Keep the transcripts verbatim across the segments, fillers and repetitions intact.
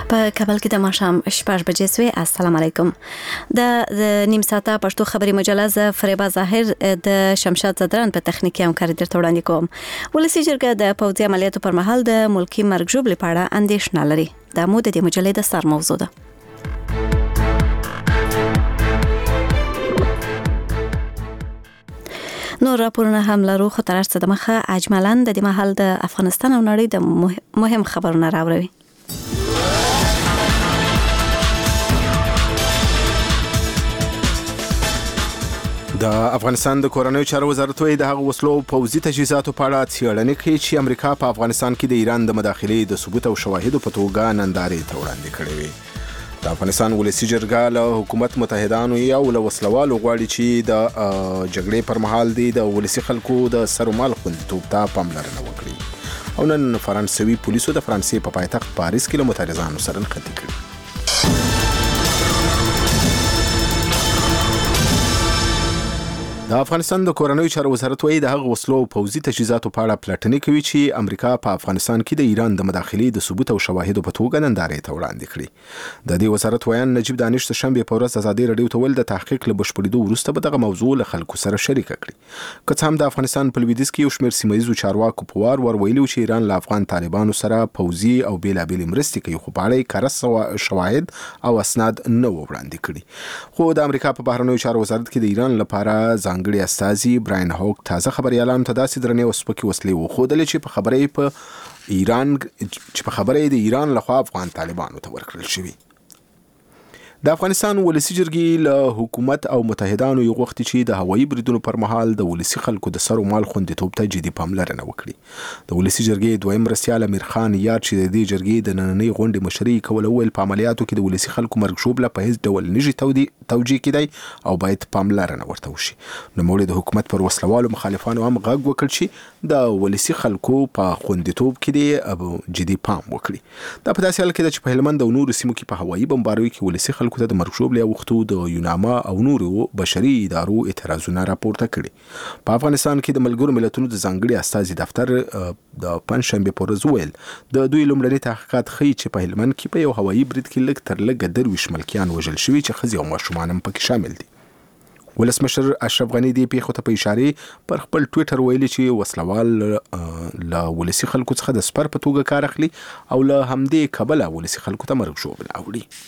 په کابل کې د ماښام شپږ بجې سوې. السلام علیکم. د نیم ساعته پښتو خبري مجله ز فریبا ظاهر د شمشاد زدران په تخنیکی همکاري درته وړاندې کوم. ولسی جرګه د پوځي عملیاتو پر مهال د ملکی مرګ ژوبلې په اړه اندېښنه لري. دا مو د دې مجلې د سر موضوع ده. نور راپورونه هم لرو، خو تر څه د مخه اجمالاً د دې مهال د افغانستان او نړۍ د مهم خبرونه راوړي. د افغانستان د کورنیو چارو وزارت وایي د هغو وسلو او پوځي تجهیزاتو په اړه څېړنې کوي چې امریکا په افغانستان کې د ایران د مداخلې د ثبوت او شواهدو په توګه نندارې ته وړاندې کړې وي. د افغانستان ولسي جرګه له حکومت متحدانو یا له وسلوالو غواړي چې د جګړې پر مهال د ولسي خلکو د سر و مال خوندیتوب ته پاملرنه وکړي. او نن فرانسوي پولیسو د فرانسې په پایتخت پاریس کې له مترزانو سره نښتې کړي. د افغانستان د کورنیو چارو وزارت وایي د هغو وسلو او پوځي تجهیزاتو په اړه پلټنې کوي چې امریکا په افغانستان کې د ایران د مداخلې د ثبوت او شواهدو په توګه نندارې ته وړاندې کړي. د دې وزارت ویان نجیب دانش د شنبې په ورځ ازادي راډیو ته ویل د تحقیق له بشپړېدو وروسته به دغه موضوع له خلکو سره شریکه کړي. که څه هم د افغانستان په لویدیځ کې یو شمېر سیمه ییزو چارواکو په وار ور ویلي چې ایران له افغان طالبانو سره پوځي او بېلابېلې مرستې کوي، خو په اړه یې کره شواهد او اسناد نه و وړاندې کړي. خو د امریکا په بهرنیو چارو وزارت کې د ایران لپاره ځانګړي استازي براین هوک تازه خبريالانو ته داسې درنې او سپکې وسلې وښودلې چې په خبرې په ایران چې په خبرې د ایران لخوا افغان طالبانو ته ورکړل شوي. د افغانستان ولسی جرګې له حکومت او متحدانو یو غوښتي چې د هوایي بریدونو پر مهال د ولسی خلکو د سر و مال خوندیتوب ته جدي پاملرنه وکړي. د ولسی جرګې دویم مرستیال امیر خان یاد چې د دې جرګې د نننۍ غونډې مشري کوله ویل په عملیاتو کې د ولسی خلکو مرګ ژوبله په هیڅ ډول نشي توجیه کېدی او باید پاملرنه ورته وشي. نوموړي د حکومت پر وسلوالو مخالفانو هم غږ وکړ چې د ولسی خلکو په خوندیتوب کې جدي پام وکړي. دا په داسې حال کې ده چې په هلمند او نورو سیمو کې په هوایي بمباریو کې ولسی خلکو ته د مرګ ژوبلې اوښتو د یوناما او نورو بشري ادارو اعتراضونه راپورته کړي. په افغانستان کې د ملګرو ملتونو د ځانګړي استازي دفتر د پنځشنبې په ورځ ویل د دوی لومړني تحقیقات ښیي چې په هلمند کې په یو هوایي برید کې لږ تر لږه درویشت ملکیان وژل شوي چې ښځې او ماشومان هم پکې شامل دي. ولسمشر اشرف غني دې پیښو ته په اشارې پر خپل ټویټر ویلي چې وسلوال له ولسي خلکو څخه د سپر په توګه کار اخلي او له همدې کبله ولسي خلکو ته مرګ ژوبله اوري.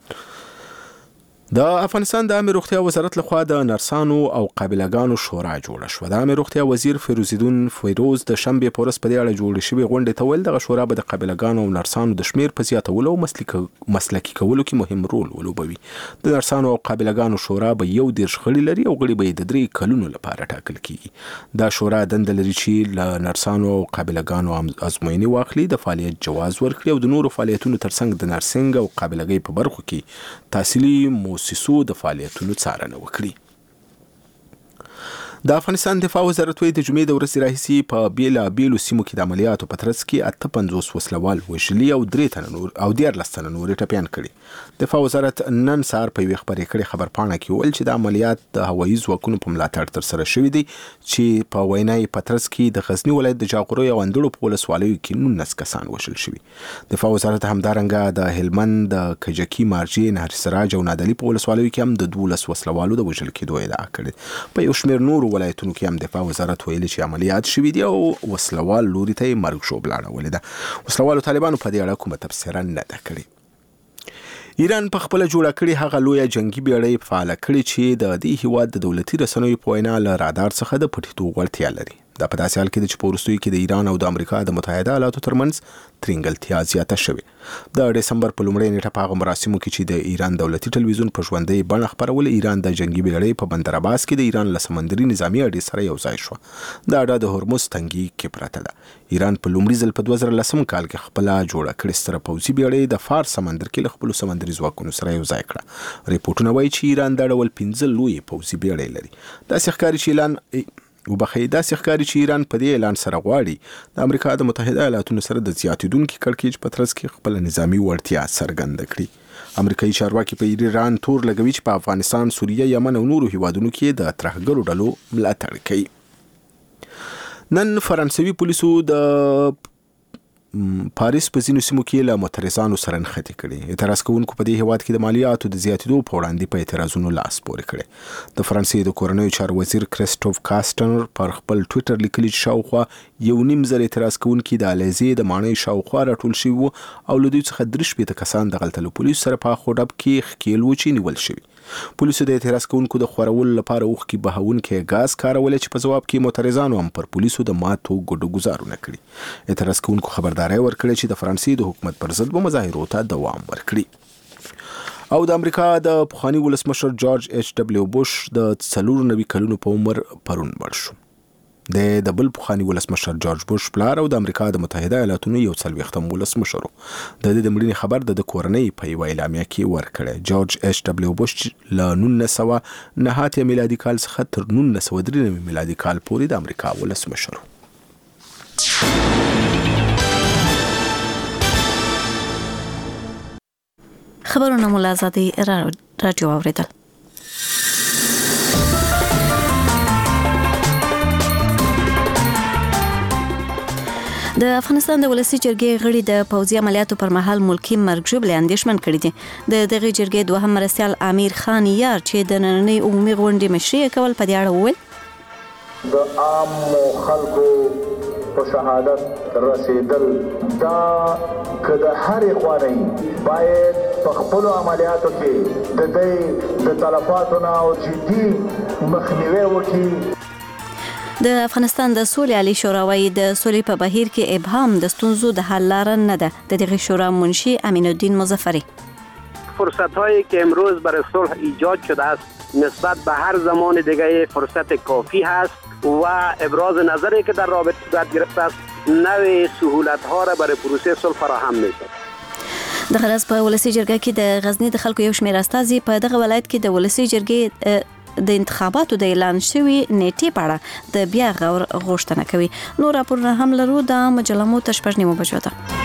د افغانستان د عامه روغتیا وزارت لخوا د نرسانو او قابلګانو شورا جوړه شوه. د عامه روغتیا وزیر فیروزیدون فیروز د شنبې په ورځ په دې اړه جوړې شوې غونډې ته ویل دغه شورا به د قابلګانو او نرسانو د شمېر په زیاتولو او مسلکي کولو کې مهم رول ولوبوي. د نرسانو او قابلګانو شورا به یو دېرش غړي لري او غړي به یې د درې کلونو لپاره ټاکل کیږي. دا شورا دنده لري چې له نرسانو او قابلګانو ازموینې واخلي، د فعالیت جواز ورکړي او د نورو فعالیتونو ترڅنګ د نرسنګ او قابلګۍ په برخو کې تحصیلي موسسو د فعالیتونو څارنه وکړي. د افغانستان دفاع وزارت وایي د جمعې د ورځې راهیسې په بېلابېلو سیمو کې د عملیاتو په ترڅ کې اته پنځوس وسلوال وژلي او درې تنه نور او دیارلس تنه نور ټپیان کړي. دفاع وزارت نن سهار په یوې خپرې کړې خبرپاڼه کې ویل چې د عملیات د هوایي ځواکونو په ملاتړ ترسره شوي دي چې په وینا یې په ترڅ کې د غزني ولایت د جاغوري او اندړو په ولسوالیو کې نولس کسان وژل شوي. دفاع وزارت همدارنګه د هلمند د کجکي، مارجې، نهر سراج او نادعلي په ولسوالیو کې هم د دولس وسلوالو د وژل کېدو ادعا کړې. په یو شمېر نورو ولایتونو کې هم دفاع وزارت ویلي چې عملیات شوي دي او وسلوال لوري ته یې مرګ ژوبله اړولې ده. وسلوالو طالبانو په دې اړه کومه تبصره نه ده کړې. ایران په خپله جوړه کړې هغه لویه جنګي بیړۍ فعاله کړې چې د دې هیواد د دولتي رسنیو په وینا له رادار څخه د پټېدو وړتیا لري. دا په داسې حال کې ده چې په وروستیو کې د ایران او د امریکا د متحده ایالاتو ترمنځ ترینګلتیا زیاته شوې. د ډسمبر په لومړۍ نیټه په هغه مراسمو کې چې د ایران دولتي ټلویزیون په ژوندۍ بڼه خپروله، ایران د جنګي بیړۍ په بندر عباس کې د ایران له سمندري نظامي اډې سره یو ځای شوه. دا اډه د هرمز تنګي کې پرته ده. ایران په لومړي ځل په دوه زره لسم کال کې خپله جوړه کړې ستره پوځي بیړۍ د فارس سمندر کې له خپلو سمندري ځواکونو سره یو ځای کړه. ریپورټونه وایي چې ایران دا ډول پنځه لویې پوځي بیړۍ لري. داسې ښکاري چې اعلان وبخښئ داسې ښکاري چې ایران په دې اعلان سره غواړي د امریکا د متحده ایالاتونو سره د زیاتېدونکي کړکېچ په ترڅ کې خپله نظامي وړتیا څرګنده کړي. امریکایي چارواکي په ایران تور لګوي چې په افغانستان، سوریه، یمن او نورو هیوادونو کې د ترهګرو ډلو ملاتړ کوي. نن فرانسوي پولیسو د پاریس په ځینو سیمو کې له معترضانو سره نښتې کړي. اعتراض کوونکو په دې هیواد کې د مالیاتو د زیاتېدو په وړاندې په اعتراضونو لاس پورې کړي. د فرانسې د کورنیو چارو وزیر کریسټوف کاستنر پر خپل ټویټر لیکلي چې شاوخوا یو نیم زر اعتراض کوونکي د الیزې د ماڼۍ شاوخوا راټول شوي وو او له دوی څخه درې شپېته کسان دغلته له پولیسو سره په اخ و ډب کې ښکېل وو چې نیول شوي. پولیسو د اعتراض کوونکو د خورولو لپاره اوښکې بهونکی ګاز کارولې چې په ځواب کې معترضانو هم پر پولیسو د ماتو ګوډو ګزارونه کړي. اعتراض کوونکو خبرداری ورکړې چې د فرانسې د حکومت پر ضد به مظاهرو ته دوام ورکړي. او د امریکا د پخواني ولسمشر جورج ایچ ډبلیو بوش د څلور نوي کلونو په عمر پرون مړ شو. د بل پخواني ولسمشر جورج بوش پلار او د امریکا د متحده ایالاتونو یو څلوېښتم ولسمشر د دې د مړینې خبر د کورنۍ په یوه اعلامیه کې ورکړی. جورج ایچ ډبلیو بوش له نولس سوه نهه اتیا میلادي کال څخه تر نولس سوه درې نوي میلادي کال پورې د امریکا ولسمشر و. خبرونه مو له ازادي راډیو اوریدل. د افغانستان د ولسی جرګې غړي د پوځي عملیاتو پر مهال ملکی مرګ ژوبلې اندیشمن کړي دي. د دغه جرګې دوهم مرستیال امیر خان یار چې د نننۍ عمومي غونډې مشري کول په دې اړه وویل د عام خلکو په شهادت رسیدل دا کله هر خواني باید په خپل عملیاتو کې د دې د تلفاتونو او جدي مخنیوي وکړي. د افغانستان د سولې عالی شورا وايي د سولې په بهیر کې ابهام د ستونزو د حل لار نه ده. د دغه شورا منشي امین الدین مظفری فرصت‌هایی که امروز برای صلح ایجاد شده است نسبت به هر زمان دیگه فرصت کافی هست و ابراز نظری که در رابطه صورت گرفته است نوع سهولت‌ها را برای پروسه صلح فراهم می‌سازد. د غرض په ولسی جرګه کې د غزنی د خلکو یو شمېر استازي په دغه ولایت کې د ولسی جرګې د انتخاباتو د اعلان شوی نیټې په اړه د بیا غور غوښتنه کوي. نور راپورونه هم لرو د مجله مو تشپږ نیمه بجو ده.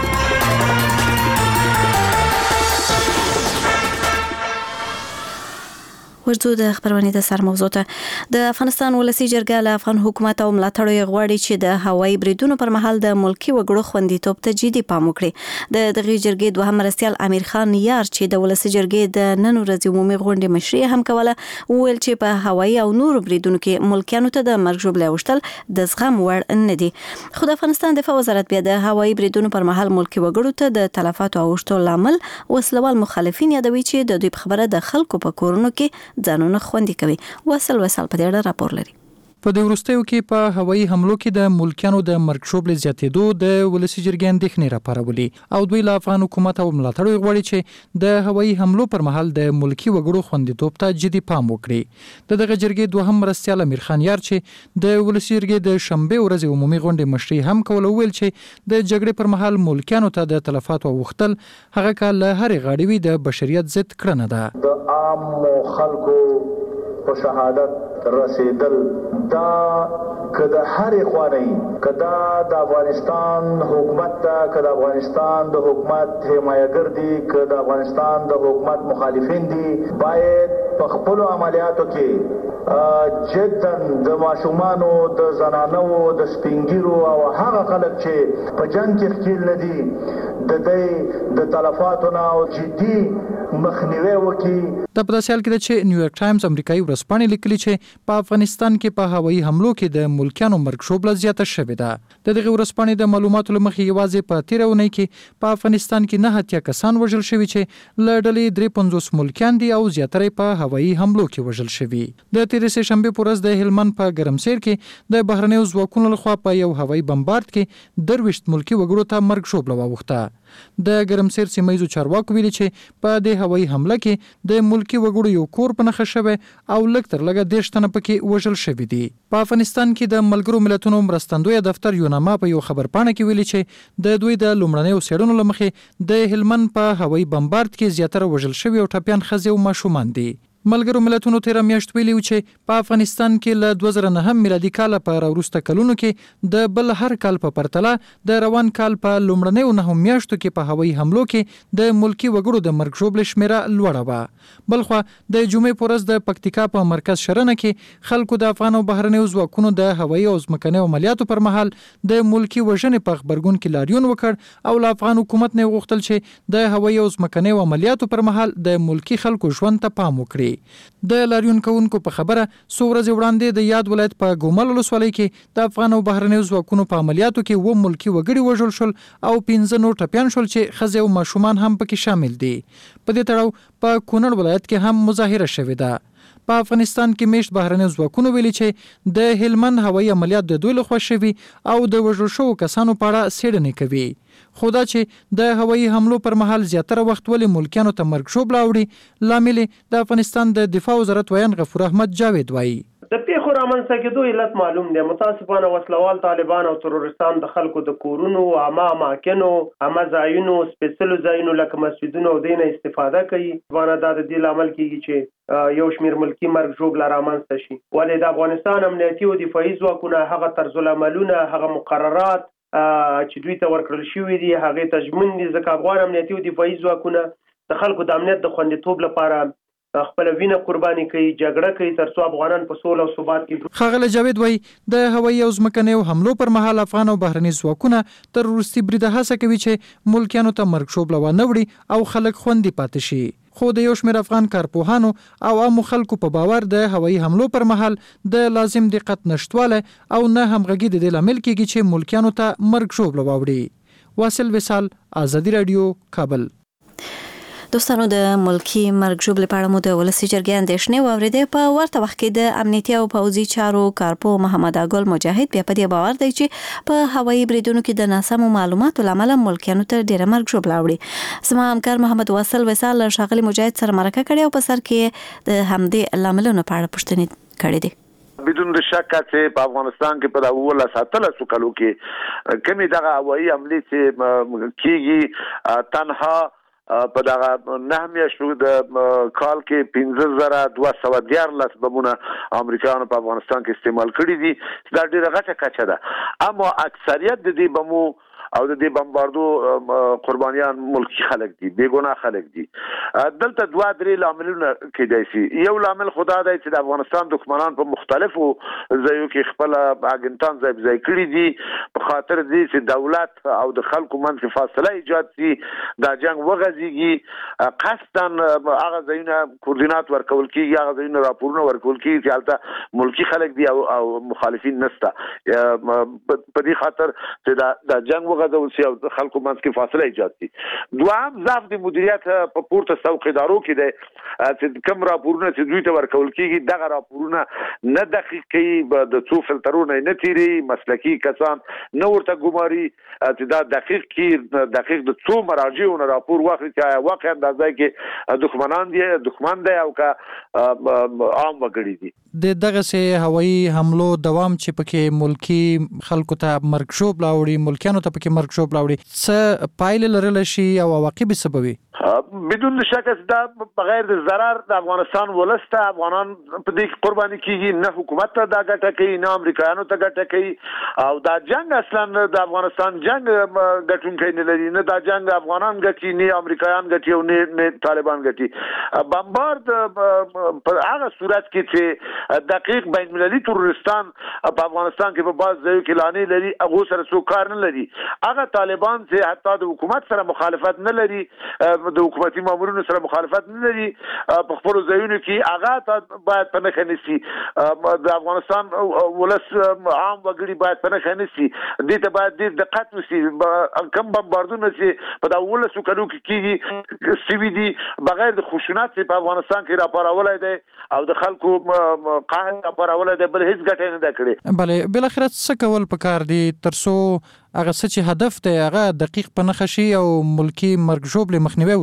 ورځو د خبرونه د سر موضوع ته. د افغانستان ولسی جرګه له افغان حکومت او ملاتړو یې غواړي چې د هوایي بریدونو پر مهال د ملکی وګړو خوندیتوب ته جدي پام وکړي. د دغه جرګې دوهم مرستیال امیر خان یار چې د ولسی جرګې د نن ورځې عمومي غونډې مشري هم کوله ویل چې په هوایي او نورو بریدونو کې ملکیانو ته د مرګ ژوبلې اوشتل د زغم وړ نه دي. خو د افغانستان دفاع وزارت بیا د هوایي بریدونو پر مهال ملکی وګړو ته د تلفاتو اوشتو لامل وسلوال مخالفین یادوي چې د دوی په خبره د خلکو په کورونو کې ځانونه خوندي کوي. وصل وصل په دې اړه راپور لري. په د وروستیو کې په هوایي حملو کې د ملکیانو د مرګ ژوبلې زیاتېدو د ولسی جرګې اندېښنې راپارولې او دوی له افغان حکومت او ملاتړو غواړي چې د هوایي حملو پر مهال د ملکی وګړو خوندیتوب ته جدي پام وکړي. د دغه جرګې دوهم مرستیال امیر خان یار چې د ولسی جرګې د شنبه ورځې عمومي غونډې مشري هم کوله ویل چې د جګړې پر مهال ملکیانو ته د تلفاتو وختل هغه کال له هرې غاړې وي د بشریت ضد کړنه ده. د عام خلکو په شهادت رسیدل دا کدا هر خواني کدا د افغانستان حکومت ته کدا افغانستان د حکومت حمایتګر دي کدا افغانستان د حکومت مخالفین دي باید په خپل عملیاتو کې جدا د ماشومانو د زنانو د سپینګیرو او هغه خلک چې په جنگ کې ښکیل نه دي د دې د تلفاتونو او جدي مخنیوي وکړي. د پداسیال کې چې نیویارک ټایمز امریکایي ورځپاڼې لیکلي چې په افغانستان کې په هوایي حملو کې د ملکیانو مرګ ژوبله زیاته شوې ده. د دغه ورځپاڼې د معلوماتو له مخې یوازې په تېره اونۍ کې په افغانستان کې نه اتیا کسان وژل شوي چې له ډلې درې پنځوس ملکیان دي او زیاتره په هوایي حملو کې وژل شوي. د تېرې سه شنبې په ورځ د هلمند په ګرمسیر کې د بهرنیو ځواکونو لخوا په یو هوایي بمبارد کې درویشت ملکی وګړو ته مرګ ژوبله واوښته. د ګرمسیر سیمه چارواکو ویلي چې په دې هوایي حمله کې د ملکی وګړو یو کور په نښه شوی او لږ تر لږه دېرش تنه پکې وژل شوي دي. په افغانستان کې د ملګرو ملتونو مرستندوی دفتر یوناما په یو خبرپاڼه کې ویلي چې د دوی د لومړنیو څېړنو له مخې د هلمند په هوایي بمبارد کې زیاتره وژل شوي او ټپیان ښځې او ماشومان دي. ملګرو ملتونو تیر میاشت ویلي و چې په افغانستان کې له دوه زره نهم میلادي کال په راوروسته کلونو کې د بل هر کال په پرتله د روان کال په لومړنیو نهو میاشتو کې په هوایي حملو کې د ملکی وګړو د مرګ ژوبلې شمیره لوړه وه. بلخوا د جمعې په ورځ د پکتیکا په مرکز شرنه کې خلکو د افغان او بهرنیو ځواکونو د هوایي او ځمکنیو عملیاتو پر مهال د ملکی وژنې په خبرګون کې لاریون وکړ او له افغان حکومت نه غوښتل چې د هوایي او ځمکنیو عملیاتو پر مهال د ملکی خلکو ژوند ته پام وکړي. د لاریون کوونکو په خبره څو ورځې وړاندې د یاد ولایت په ګومل ولسوالۍ کې د افغان او بهرنیو ځواکونو په عملیاتو کې و ملکی وګړي وژل شول او پنځه نور ټپیان شول چې ښځې او ماشومان هم پکې شامل دي. په دې تړاو په کونړ ولایت کې هم مظاهره شوې ده. په افغانستان کې میشت بهرنیو ځواکونو ویلي چې د هلمند هوایي عملیات د دوی لخوا شوي او د وژل شوو کسانو په اړه څېړنې کوي. خو دا چې د هوایي حملو پر مهال زیاتره وخت ولې ملکیانو ته مرګ ژوبله اوړي، لامل د افغانستان د دفاع وزارت ویان غفور احمد جاوید وایي. د پیښو رامنځته کېدو علت معلوم دی. متاسفانه وسلوال طالبان او ترورستان د خلکو د کورونو، عامه اماکنو، عامه ځایونو، سپېڅلو ځایونو لکه مسجدونو او دینه استفاده کوي. ځوانه دا د دې لامل کېږي چې یو شمېر ملکي مرګ ژوبله رامنځته شي. ولې د افغانستان امنیتي او دفاعي ځواکونه هغه طرزالعملونه، هغه مقررات چې دوی ته ورکړل شوي دي هغې ته ژمن دي. ځکه افغان امنیتي او دفاعي ځواکونه د خلکو د امنیت د خوندیتوب لپاره خپل وینه قرباني کوي، جګړه کوي تر څو افغانان په سوله او ثبات کې. ښاغلی جاوید وایي د هوایي او ځمکنیو حملو پر مهال افغان او بهرني ځواکونه تر وروستي بریده هڅه کوي چې ملکیانو ته مرګ ژوبله ونه وړي او خلک خوندي پاتې شي. خو د یو شمېر افغان کارپوهانو او عامو خلکو په باور د هوایي حملو پر مهال د لازم دقت نشتواله او نه همغږي د دې لامل کېږي چې ملکیانو ته مرګ ژوبله واوړي. واصل وصال، آزادي رادیو، کابل. دوستانو د ملکی مرګ ژوبلې په اړه مو د ولسي جرګې اندېښنې واورېدې. په ورته وخت کې د امنیتي او پوځي چارو کارپو محمد اګل مجاهد بیا په دې باور دی چې په هوایي بریدونو کې د ناسمو معلوماتو له امله ملکیانو ته ډېره مرګ ژوبله اوړي. زما همکار محمد واصل وصال له ښاغلي مجاهد سره مرکه کړې او په سر کې د همدې لاملونو په اړه پوښتنې کړې دي. بدون شک چې په افغانستان کې په اوله ساتلسو کلو کې کمی دغه هوایي حملې چې کېږي تنها په دغه نه میاشتو د کال کې پنځه زره دوه سوه دیارلس بمونه امریکایانو په افغانستان کې استعمال کړي دي. دا ډېره غټه کچه ده، اما اکثریت د دې بمو او د دې بمباردو قربانیان ملکی خلک دي، بیګناه خلک دي. دلته دوه درې لاملونه کېدای شي. یو لامل خدا دی چې د افغانستان دښمنان په مختلفو ځایو کې خپل اګنټان ځای ځای کړي دي په خاطر دې چې دولت او د خلکو منځ کې فاصله ایجاد شي، دا جنگ وغځېږي. قصدا هغه ځایونه کوردینات ورکول کېږي، هغه ځایونه راپورونه ورکول کېږي چې هلته ملکی خلک دي او مخالفین نشته. په دې خاطر چې دا جنگ غوډول شي او خلکو منځ کې فاصله ایجاد شي. دوام ضعف د مدیریت په پورته څوکیدارو کې دی چې کوم راپورونه چې دوی ته ورکول کېږي دغه راپورونه نه دقیق کوي، د څو فلټرونه نه تیري، مسلکي کسان نه ورته ګماري چې دا دقیق کې دقیق د څو مراجعو نه راپور واخلي چې واقعا د ځای کې دښمنان دي دښمن دی او که عام وګړي دي. د دغه سه هوایي حملو دوام چې پکې ملکی خلکو ته مرګ ژوبله اوړي، ملکیانو ته پکې مرګ ژوبله اوړي، څه پایلې لرلی شي او عواقب یې څه به وي؟ بدون شک دا بغیر د ضرر د افغانستان ولس ته افغانان په دې کې قرباني کیږي، نه حکومت ته دا ګټه کوي نه امریکایانو ته ګټه کوي. او دا جنگ اصلا د افغانستان جنگ ګټونکی نه لري، نه دا جنگ افغانان ګټي نه امریکایان ګټي او نه طالبان ګټي. بمبارد په هغه صورت کې چې دقیق بین المللي ترورستان په افغانستان کې په بعض ځایو کې لانې لري، هغه سره څوک کار نه لري. هغه طالبان چې حتی د حکومت سره مخالفت نه لري، د حکومتي مامورینو سره مخالفت نه لري، په خپل ځایونو کې هغه باید په نښه نیسي. د افغانستان ولس عام وګړي باید په نښه نیسي. دې ته باید ډېر دقت وشي. کم بمباردونه چې په دا اوولسو کلو کې کېږي سوي دي بغیر د خشونت چې په افغانستان کې راپارولی دی او د خلکو قهر راپارولی دی، بل هېڅ ګټه نه ده کړې. بلې بالاخره څه کول پکار دي تر څو هغه څه چې هدف دی هغه دقیق په نښه شي او ملکی مرګ ژوبلې مخنیوی وشي؟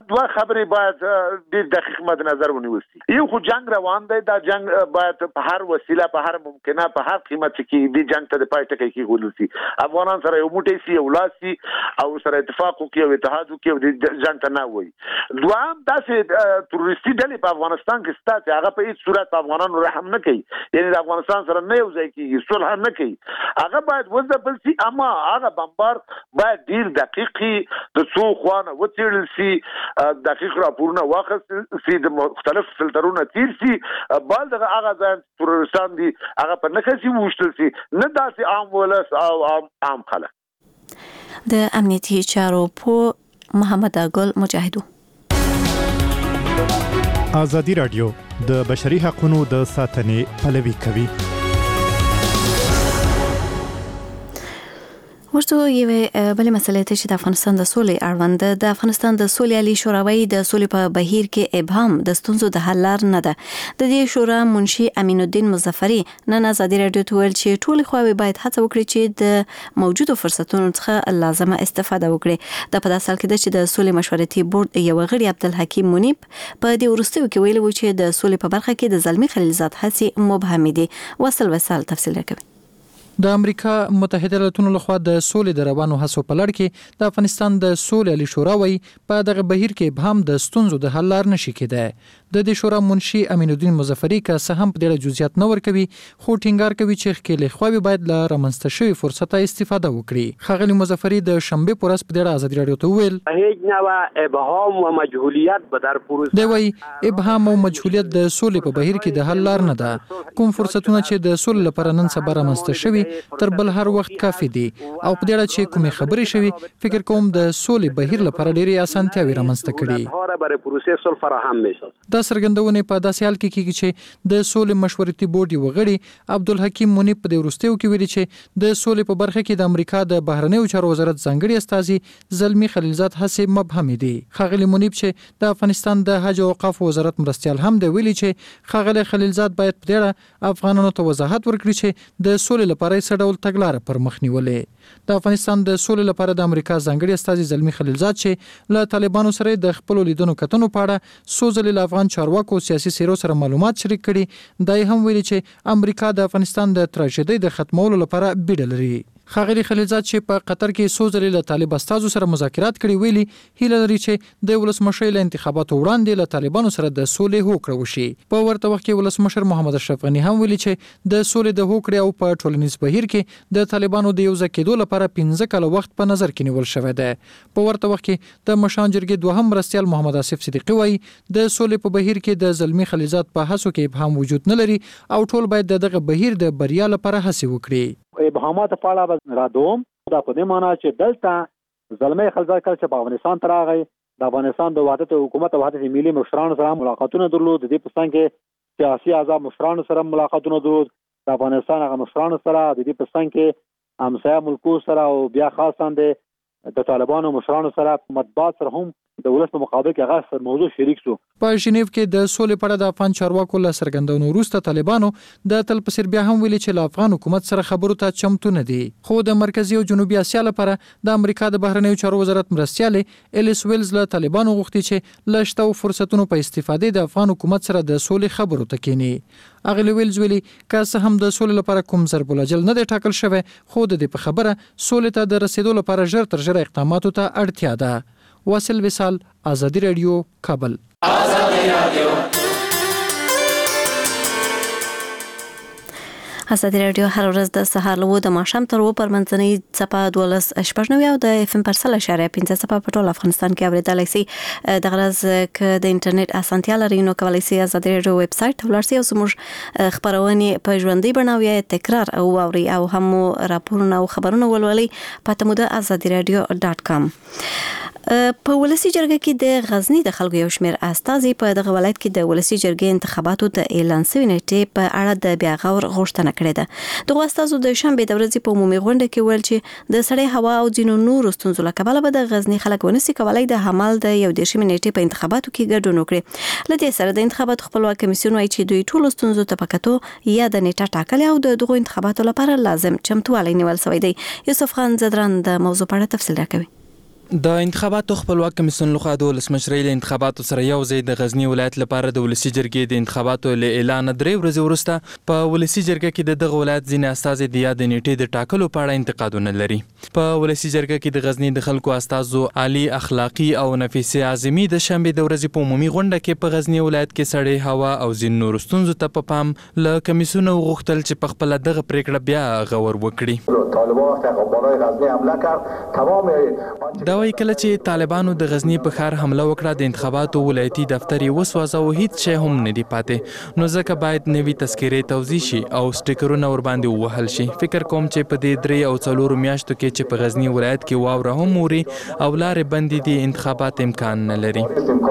دوه خبرې باید ډېر دقیق مد نظر ونیول شي. یو خو جنگ روان دی، دا جنگ باید په هر وسیله په هر ممکنه په هر قیمت کې د جنگ ته د پای ټکی کېښودل شي. افغانان سره یو موټی شي، یو لاس شي او سره اتفاق وکړي او اتحاد وکړي او د جنگ ته نه وایي. دوهم داسې تروریستي ډلې په افغانستان کې شته چې هغه په هېڅ صورت په افغانانو رحم نه کوي، یعنې د افغانستان سره نه یو ځای کېږي، صلح نه کوي. هغه باید وځپل شي، اما هغه بمبار باید ډېر دقیق د څو خوانه وڅېړل شي، دقیق راپورونه واخیستل شي، د مختلف فلټرونه تیر شي، بل دغه هغه ځای تروریستان دي هغه په نښه شي وویشتل شي، نه داسې عام ولس او عام عام خلک. د امنیتي چارو په محمد اګل مجاهدو. ازادي راډیو د بشري حقوقو د ساتنې پلوي کوي. ورته یو بلې مسلې ته چې د افغانستان د سولې اړوند د افغانستان د سولې عالی شوراوي د سولې په بهیر کې ابهام د ستونزو د حل لار نه ده. د دې شورا منشي امین الدین مظفری نن ازادي راډیو ته ویل چې ټول خواوې باید هڅه وکړي چې د موجودو فرصتونو څخه لازمه استفاده وکړي. د په داسې حال کې ده چې د سولې مشورتي بورډ یو غړي عبدالحکیم منیب په دې وروستیو کې ویلي و چې د سولې په برخه کې د زلمی خلیلزاد هڅې مبهمې دي. وصل وصال تفصیل راکوي. د امریکا متحده ایالاتونو لخوا د سولې د روانو هڅو په لړ کې د افغانستان د سولې عالی شورا وایي په دغه بهیر کې ابهام د ستونزو د حل لار نشي کېدای. د دې شورا منشي امین الدین مظفری که څه هم په ډېر جزئیات نه ورکوي، خو ټینګار کوي چې ښکېلې خواوې باید له رامنځته شوي فرصته استفاده وکړي. ښاغلي مظفری د شنبې په ورځ په دې اړه ازادي راډیو ته وویل هیڅ نوع ابهام و مجهولیت به در پروسه دی وایي ابهام او مجهولیت د سولې په بهیر کې د حل لار نه ده. کوم فرصتونه چې د سولې لپاره نن سبا رامنځته شوي تر بل هر وخت کافي دي او په دې اړه چې کومې خبرې شوي فکر کوم د سولې بهیر لپاره ډېرې اسانتیاوې رامنځته کړي. دا څرګندونې په داسې حال کې کېږي چې د سولې مشورتي بورډ یو غړي عبدالحکیم منیب په دې وروستیو کې ویلي چې د سولې په برخه کې د امریکا د بهرنیو چارو وزارت ځانګړي استازي زلمی خلیلزاد هڅې مبهمې دي. ښاغلي منیب چې د افغانستان د حج او اوقافو وزارت مرستیال هم دی ویلي چې ښاغلی خلیلزاد باید په دې اړه افغانانو ته وضاحت ورکړي چې د سولې لپاره یې څه ډول تګلاره پر مخ نیولې. د افغانستان د سولې لپاره د امریکا ځانګړي استازي زلمی خلیلزاد چې له طالبانو سره د خپل لیدنو کتنو په اړه څو ځلې له افغان چارواکو سیاسي څیرو سره معلومات شریک کړي، دا هم ویلي چې امریکا د افغانستان د تراژیدۍ د ختمولو لپاره بیړه لري. ښاغلي خلیلزاد چې په قطر کې څو ځلې له طالب استازو سره مذاکرات کړي ویلي هیله لري چې د ولسمشر له انتخاباتو وړاندې له طالبانو سره د سولې هوکړه وشي. په ورته وخت کې ولسمشر محمد اشرف غني هم ویلي چې د سولې د هوکړې او په ټولنیز بهیر کې د طالبانو د یو ځای کېدو لپاره پنځه کاله وخت په نظر کې نیول شوی دی. په ورته وخت کې د مشان جرګې دوهم مرستیال محمد آصف صدیقي وایي د سولې په بهیر کې د زلمی خلیلزاد په هڅو کې ابهام وجود نه لري او ټول باید دغه بهیر د بریا لپاره هڅې وکړي. ابهامات په اړه رادوم دا په دې معنی چې دلته زلمی خلیلزاد کله چې په افغانستان ته راغی د افغانستان د وحدت حکومت او وحدت ملي مشرانو سره ملاقاتونه درلود. د دې په څنګ کې سیاسي احزاب مشرانو سره ملاقاتونه درلود، د افغانستان هغه مشرانو سره د دې په څنګ کې همسایه ملکو سره او بیا خاصاً د طالبانو مشرانو سره مطبوعات سره هم د ولس په مقابل کې هغه موضوع شریک شو. په ژنیو کې د سولې په اړه د افغان چارواکو له څرګندونو وروسته طالبانو د تل په څیر بیا هم ویلي چې له افغان حکومت سره خبرو ته چمتو نه دي. خو د مرکزي او جنوبي اسیا لپاره د امریکا د بهرنیو چارو وزارت مرستیال الیس ویلز له طالبانو غوښتي چې له شته فرصتونو په استفادې د افغان حکومت سره د سولې خبرو ته کینی. اغلی ویلز ویلي که څه هم د سولې لپاره کوم ضرب الاجل نه دی ټاکل شوی، خو د دې په خبره سولې ته د رسیدو لپاره ژر تر ژره اقداماتو ته اړتیا ده. واصل وصال، ازادي رادیو، کابل. ازادي رادیو ازادي رادیو هر ورځ د سهار له د ماښام تر و پر منځنۍ څپه دولس شپږ نوي او د اف ام پر سل اشاریه پنځه څپه په ټول افغانستان کې اورېدلای شي. د غرض ک د انټرنیټ اسانتیا لري نو کولای شي ازادي رادیو ویب سټ ولر سي او زموږ خبرونه په ژوندۍ بڼه یا تکرار او اوري او هم راپورونه او خبرونه ولولي په تموده ازادي رادیو ډاټ کام. په ولسی جرګه کې د غزنی د خلکو یو شمېر استازي په دغه ولایت کې د ولسی جرګې انتخاباتو د اعلان شوی نیټې په اړه د بیا غور غوښتنه کړې ده. دغه استازو د شنبې د ورځې په عمومي غونډه کې ویل چې د سړې هوا او ځینو نورو ستونزو له کبله به د غزنی خلک ونسي کولای د حمل د یو دېرشمې نیټې په انتخاباتو کې ګډون وکړي. له دې سره د انتخاباتو خپلواک کمیسیون وايي چې دوی ټول ستونزو ته په کتو یا د نیټه ټاکلې او د دغه انتخاباتو لپاره لازم چمتووالی نیول شوی دی. یوسف خان زدران د موضوع په اړه تفصیل راکوي. د انتخاباتو خپلواک کمیسیون لخوا د ولسمشرۍ له انتخاباتو سره یو ځای د غزنی ولایت لپاره د ولسی جرګې د انتخاباتو له اعلان درې ورځې وروسته په ولسی جرګه کې د دغه ولایت ځینې استازي د یاد نیټې د ټاکلو په اړه انتقادونه لري. په ولسی جرګه کې د غزنی د خلکو استازو علي اخلاقی او نفیسه اعظمي د شنبه د ورځې په عمومي غونډه کې په غزنی ولایت کې سړې هوا او ځین نور ستونزو ته په پام له کمیسیون غوښتل چې په خپل دغه پریکړه بیا غور وکړي. طالبان تقابلای غزنی حمله کرد تمام دا وایي کله چې طالبانو د غزنی په ښار حمله وکړه د انتخاباتو ولایتي دفتر یې وسوځه او هیڅ شی هم نه دی پاتې، نو ځکه باید نوي تذکرې توضیح شي او سټیکرونه ورباندې ووهل شي. فکر کوم چې په دې درې او څلورو میاشتو کې چې په غزنی ولایت کې واوره هم اوري او لارې بندې دي انتخابات امکان نه لري.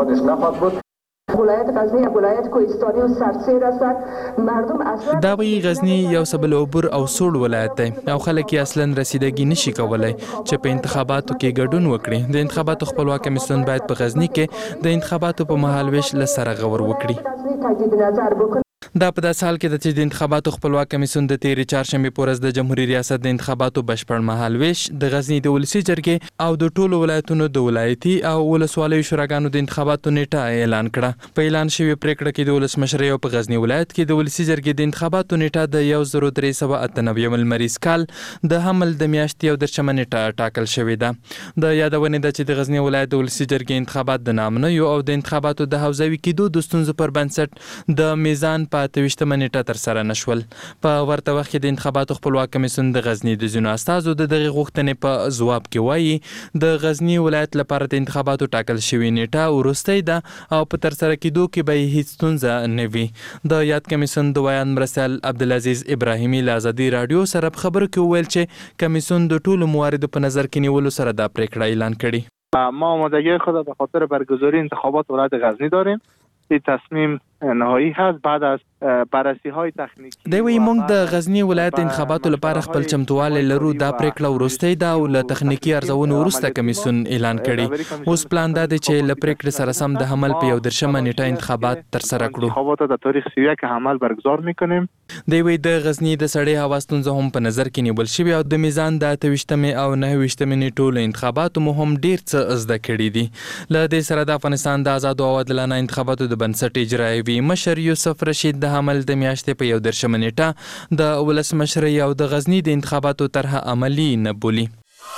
ولایت غزنی ولایت کوهستانی و سرسیر است. مردم اصلا دا وی غزنی یو سبل اوبر او سوړ ولایت دی او خلک یې اصلا رسیدګي نشي کولای چې په انتخاباتو کې ګډون وکړي. د انتخاباتو خپلواک کمیسیون باید په غزنی کې د انتخاباتو په مهال ویش له سره غور وکړي. دا په داسې حال کې د چې د انتخاباتو خپلواک کمیسیون د تیرې چهارشنبې په ورځ د جمهوریت ریاست د انتخاباتو بشپړ مهال ویش د غزنی د ولسی جرګې او د ټولو ولایتونو د ولایتي او ولسوالیو شوراګانو د انتخاباتو نیټه اعلان کړه. په اعلان شوی پریکړه کې د ولسمشرۍ او په غزنی ولایت کې د ولسی جرګې د انتخاباتو نیټه د یو زر درې سوه اته نوي لمریز کال د حمل د میاشتې یو دېرشمه نیټه ټاکل شوې ده. د یادونې ده چې د غزنی ولایت د ولسی جرګې انتخابات د نامنیو او د انتخاباتو د حوزوي کېدو د ستونزو پر بنسټ د میزان په اته ویشتمه نیټه ترسره نشول. په ورته وخت کې د انتخاباتو خپلواک کمیسیون د غزنی د ځینو استازو د دغې غوښتنې په ځواب کې وایي د غزنی ولایت لپاره د انتخاباتو ټاکل شوې نیټه وروستۍ ده او په ترسره کېدو کې به هیڅ ستونزه نه وي. د یاد کمیسیون د ویان مرستیال عبدالعزیز ابراهیمي له ازادي راډیو سره په خبرو کې وویل چې کمیسیون د ټولو مواردو په نظر کې نیولو سره دا پریکړه اعلان کړې. ما آمادگی خود به خاطر برگزاری انتخابات ولایت غزنی داریم. این تصمیم نهایی هست بعد از بررسی های تکنیکی. دی وی موږ د غزنی ولایت انتخاباتو لپاره خپل چمتوالی لرو. دا پریکړه وروستۍ ده او له تخنیکی ارزونو وروسته کمیسیون اعلان کړي. اوس پلان دا دی چې له پریکړې سره سم د حمل په یو دېرشمه نیټه انتخابات ترسره کړو. انتخابات د تاریخ سی یک حمل برگزار میکنیم. دی وی د غزنی د سړې هوا ستونزه هم په نظر کې نیول شوې او د میزان د اته ویشتمې او نهه ویشتمې نیټو له انتخاباتو مو هم ډیر څه زده کړي دي. له دې سره د افغانستان د آزادو او عادلانه انتخاباتو د بنسټ اجرایوي مشر یوسف رشید د حمل د میاشتې په یو دېرشمه نیټه د ولسمشرۍ او د غزنی د انتخاباتو طرحه عملي نه بولي.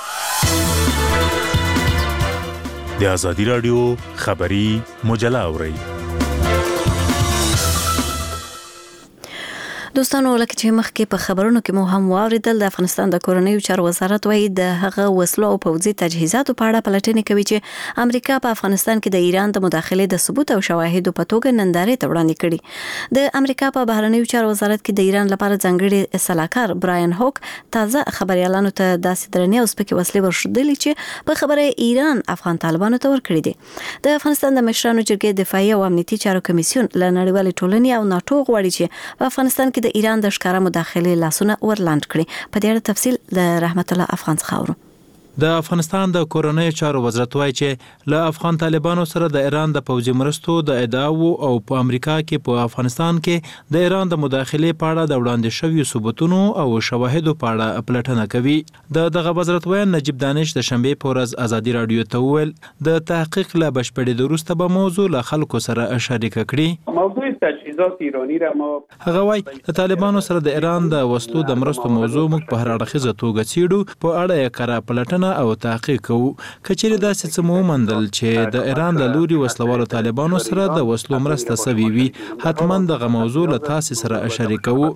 د آزادي راډیو خبري مجله اورئ. دوستانو لکه چې مخکې په خبرونو کې مو هم واوریدل د افغانستان د کورنیو چارو وزارت وايي د هغه وسلو او پوځي تجهیزاتو په اړه پلټنې کوي چې امریکا په افغانستان کې د ایران د مداخلې د ثبوت او شواهدو په توګه نندارې ته وړاندې کړي. د امریکا په بهرنیو چارو وزارت کې د ایران لپاره ځانګړي سلاکار براین هوک تازه خبريالانو ته داسې درنې او سپکې وسلې ورښودلې چې په خبره ایران افغان طالبانو ته ورکړي دي. د افغانستان د مشرانو جرګې دفاعي او امنیتي چارو کمیسیون له نړیوالې ټولنې او ناتو غواړي چې په افغانستان کې د ایران د ښکارا مداخلې لاسونه ورلاند کړي. په دې اړه تفصیل د رحمت الله افغان څخه اورو. د افغانستان د کورنیو چارو وزارت وايي چې له افغان طالبانو سره د ایران د پوځي مرستو د ادعاو او په امریکا کې په افغانستان کې د ایران د مداخلې په اړه د وړاندې شویو ثبوتونو او شواهدو په اړه پلټنه کوي. د دغه وزارت وایي نجیب دانش د شنبې په ورځ ازادي راډیو ته وویل د تحقیق له بشپړېدو وروسته به موضوع له خلکو سره شریکه کړي. موضوع تجهیزات ایرانی را ما هغه وایي د طالبانو سره د ایران د وسلو د مرستو موضوع موږ په هر اړخیزه توګه څېړو. په اړه یې کره پلټنه او تحقیق کوو. کچېرې داسې څه مو وموندل چې د ایران له لوري وسلوالو طالبانو سره د وسلو مرسته سوې وي حتما دغه موضوع له تاسې سره شریکوو.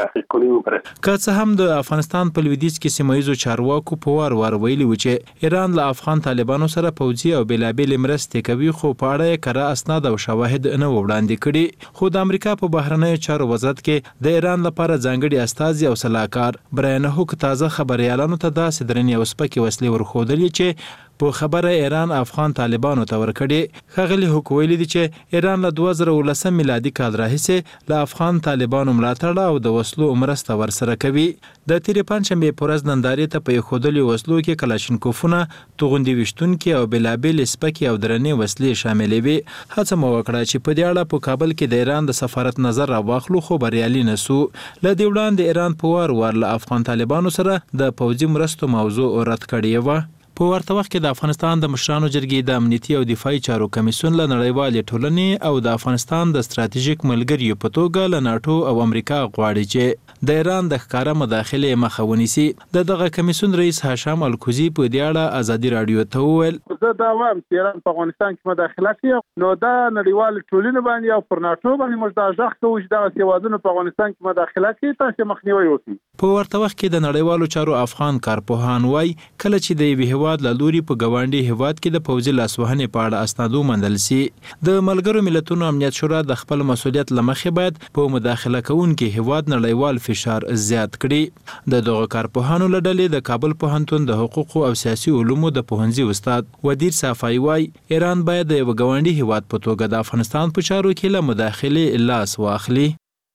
که څه هم د افغانستان په لویدیځ کې سیمه ییزو چارواکو په وار وار ویلي و چې ایران له افغان طالبانو سره پوځي او بېلابېلې مرستې کوي خو په اړه یې کره اسناد او شواهد نه و وړاندې کړي. خو د امریکا په بهرنیو چارو وزارت کې د ایران لپاره ځانګړي استازي او سلاکار براین هوک تازه خبريالانو ته داسې درنې او سپکې وسلې ورښودلې چې په خبره ایران افغان طالبانو ته ورکړي. ښاغلي هوک ویلي دي چې ایران له دوه زره ولسم میلادي کال راهیسې له افغان طالبانو ملاتړ او د وسلو مرسته ورسره کوي. د تیرې پنجشنبې په ورځ نندارې ته په ایښودلو وسلو کې کلاشینکوفونه، توغندي ویشتونکي او بېلابېلې سپکې او درنې وسلې شاملې وې. هڅه مو وکړه چې په دې اړه په کابل کې د ایران د سفارت نظر راواخلو خو بریالي نه سو. له دې وړاندې ایران په وار وار له افغان طالبانو سره د پوځي مرستو موضوع رد کړې وه. په ورته وخت کې د افغانستان د مشرانو جرګې د امنیتي او دفاعي چارو کمیسیون له نړیوالې ټولنې او د افغانستان د ستراتیژیک ملګریو په توګه له ناټو او امریکا غواړي چې د ایران د ښکاره مداخلې مخه ونیسي. د دغه کمیسیون رئیس هاشم الکوزي په دې اړه ازادي راډیو ته وویل زه دا وایم چې ایران په افغانستان کې مداخله کوي نو دا نړیوال ټولنه باندې او پر ناټو باندې موږ دا ځخ کوو چې دا سیوادونه په افغانستان کې مداخله کوي تاسو مخنیوي وکړي. په ورته وخت کې د نړیوالو چارو افغان کارپوهان وای کله چې د یوه هیواد له لوري په ګاونډي هیواد کې د پوځي لاسوهنې په اړه اسنادو موندل سي د ملګرو ملتونو امنیت شورا د خپل مسؤلیت لمخې باید په مداخله کوونکي هیواد نړیوال فشار زیات کړي. د دغه کارپوهانو له ډلې د کابل پوهنتون د حقوقو او سیاسي علومو د پوهنځي استاد ودیر صافای وای ایران باید د یو ګاونډي هیواد په توګه د افغانستان په چارو کې له مداخلې لاس واخلي.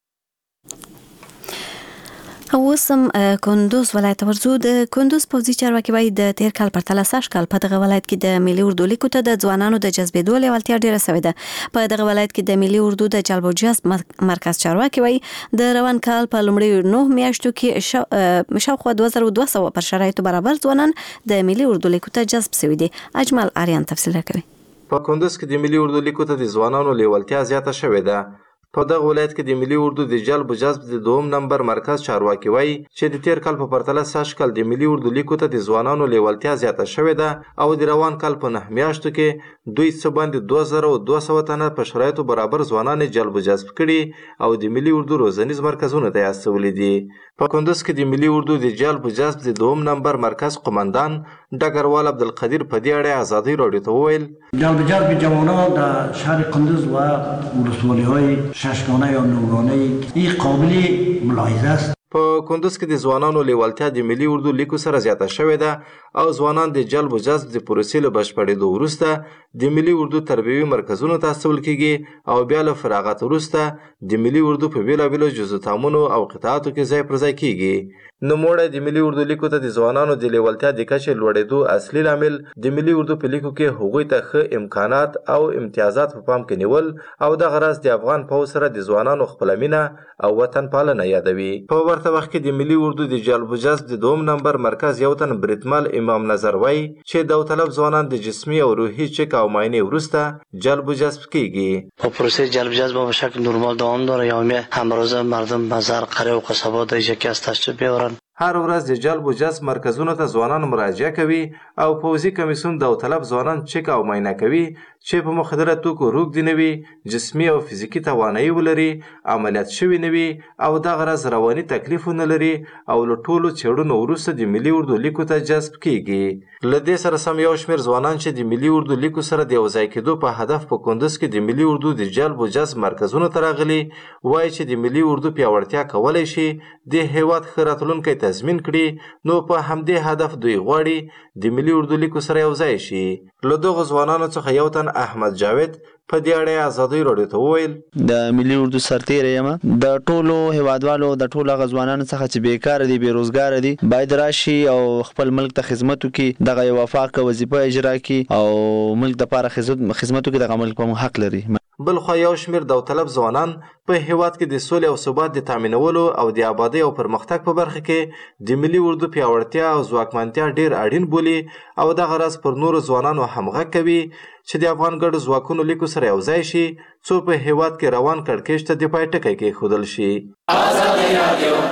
اوسم کندوز ولایت ورزو د کندوز پوځي چارواکي وایي د تیر کال پر تله سږ کال په دغه ولایت کې د ملي اردو لیکو ته د ځوانانو د جذبېدو لیوالتیا ډیره سوې ده. په دغه ولایت کې د ملي اردو د جلب او جذب مرکز چارواکي وایي د روان کال په لومړیو نهه میاشتو کې شاوخوا دوه زره دوه سوه پر شرایطو برابر ځوانان د ملي اردو لیکو ته جذب سوي دي. اجمل آریان تفصیل راکوي. په کندوز کې د ملي اردو لیکو ته د ځوانانو لیوالتیا زیاته شوې ده. په دغه ولایت کې د ملي اردو د جلب او جذب د دوم نمبر مرکز چارواکي وایي چې د تیر کال په پرتله سږ کال د ملي اردو لیکو ته د ځوانانو لیوالتیا زیاته شوې ده او د روان کال په نهه میاشتو کې دوی څه باندې دوه زره دوه سوه تنه په شرایطو برابر ځوانان جلب او جذب کړي او د ملي اردو روزنیز مرکزونه ته استولي دي. په کندوز کې د ملي اردو د جلب او جذب د دوم نمبر مرکز قومندان ډګروال عبدالقدیر په دې اړه ازادي راډیو ته وویل جلب و جذب جوانان در شهر کندوز و ولسوالی‌های ششگانه یا نوگانه این قابل ملاحظه است. په کندوز کې د ځوانانو لیوالتیا د ملي اردو لیکو سره زیاته شوې ده او ځوانان د جلب او جذب د پروسې له بشپړېدو وروسته د ملي اردو تربیوي مرکزونو ته استول کېږي او بیا له فراغت وروسته د ملي اردو په بېلابېلو جزو تامونو او قطعاتو کې ځای پر ځای کېږي. نوموړی د ملي اردو لیکو ته د ځوانانو د لیوالتیا د کچې لوړېدو اصلي لامل د ملي اردو په لیکو کې هغوی ته ښه امکانات او امتیازات په پام کې نیول او دغه راز د افغان پوځ سره د ځوانانو خپله مینه او وطن پالنه یادوي. په ورته وخت کې د ملي اردو د جلب و جذب د دوم نمبر مرکز یو تن بریتمل امام نظر وایي چې داوطلب ځوانان د جسمي او روحي چک او معاینې وروسته جلب و جذب کیږي. په پروسه جلب جذب به شکل نرمال دوام داره یا همروزه مردم بازار قره و قصبات یکی از تشریف بیارن. هر ورځ د جلب و جذب مرکزونو ته ځوانان مراجعه کوي او پوځي کمیسیون داوطلب ځوانان چک او معاینه کوي چې په مخدره توکو روږدي نه وي، جسمي او فزیکي توانایي ولري، عملیات شوي نه وي او دغه راز رواني تکلیف ونه لري او له ټولو څېړنو وروسته د ملي اردو لیکو ته جذب کیږي. له دې سره سم یو شمېر ځوانان چې د ملي اردو لیکو سره د یوځای کېدو په هدف په کندوز کې د ملي اردو د جلب و جذب مرکزونو ته راغلي وایي چې د ملي اردو پیاوړتیا کولی شي د هېواد ښه راتلونکی تضمین کړي، نو په همدې هدف دوی غواړي د ملي اردو لیکو سره یوځای شي. له دغو ځوانانو څخه یو تن احمد جاوید په دې اړه ازادي راډیو ته وویل د ملي اردو سرتیری یم، د ټولو هیوادوالو د ټولو هغه ځوانانو څخه چې بیکاره دي، بېروزګاره دي، باید راشي او خپل ملک ته خدمت وکړي، دغه یوه پاکه وظیفه اجرا کړي او ملک دپاره خدمت وکړي. دغه ملک په حق لري. بلخوا یو شمېر داوطلب ځوانان په هیواد کې د سولې او ثبات د تامینولو او د آبادۍ او پرمختګ په برخه کې د ملي اردو پیاوړتیا او ځواکمنتیا ډېر اړین بولي او دغه راز پر نورو ځوانانو همغږ کوي چې د افغان ګډو ځواکونو لیکو سره یوځای شي څو په هیواد کې روان کړکېچ ته د پای ټکی کېښودل شي. ازادي راډیو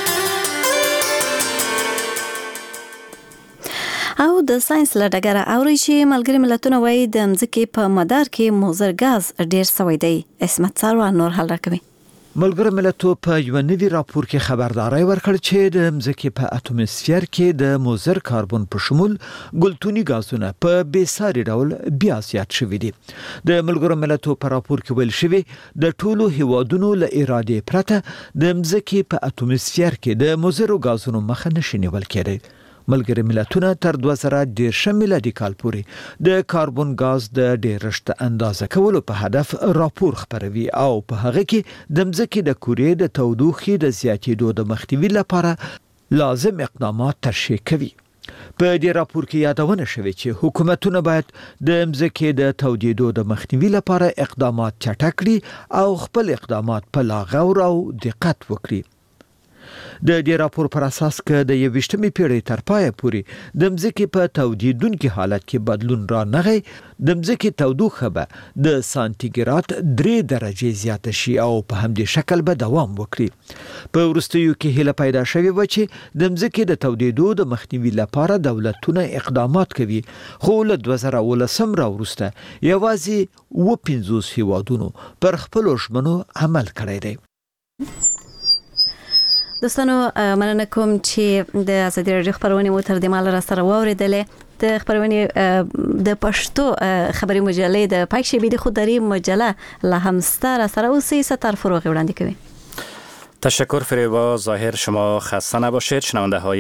او د ساينس له ډګره اوري چې ملګري ملتونه وایي د مځکې په مدار کې موزر غاز ډیر سوی دی. اسمت ساروا نور حل راکوي. ملګري ملتونو په یو نوي راپور کې خبرداري ورکړه چې د مځکې په اټوموسفیر کې د موزر کاربن په شمول ګلتوني غازونه په بېساري ډول بیا زیات شوي دي. د ملګرو ملتونو په راپور کې ویل شوي د ټولو هیوادونو له ارادې پرته د مځکې په اټوموسفیر کې د موزر غازونو مخه نشي نیول کېدی. ملګري ملتونه تر دوه زره دېرشم میلادي کال پورې د کاربن غاز د ډېرښت اندازه کولو په هدف راپور خپروي او په هغه کې د مځکې د کورې د تودوخې د زیاتېدو د مخنیوي لپاره لازم اقدامات ترشح کوي. په دې راپور کې یادونه شوې چې حکومتونه باید د مځکې د تودېدو د مخنیوي لپاره اقدامات چټک کړي او خپل اقدامات په لا غور او دقت وکړي. د دې راپور پر اساس ک د یویشتمې پیړۍ تر پایه پورې د مځکې په تودیدونکو حالت کې بدلون را نغی، د مځکې تودوخه به د سانتیګراد درې درجې زیاته شي او په همدې شکل به دوام وکړي. په وروستیو کې هیله پیدا شوې و چې د مځکې د تودېدو د مخنیوي لپاره دولتونه اقدامات کوي، خو له دوه زره اوولسم را وروسته یوازې اووه پنځوس هیوادونو پر خپلو ژمنو عمل کړی دی. دوستانو مننه کوم چې د ازادي راډیو خبرونه مو تر دې مال را سره واوریدلې. د خبرونه د پښتو خبري مجلې د پاک شبي د خودداري مجله له همستر سره اوسې ستر فروغ وړاندې کوي. تشکر فریبا ظاهر، شما خسته نباشید. شنونده های